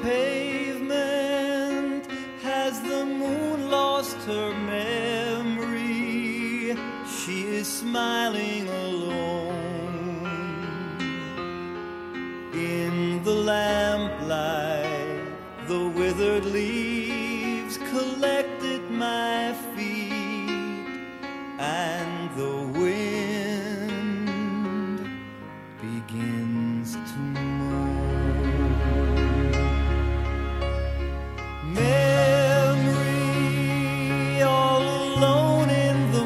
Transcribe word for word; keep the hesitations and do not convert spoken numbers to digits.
pavement. Has the moon lost her memory? She is smiling alone. In the lamplight, the withered leaves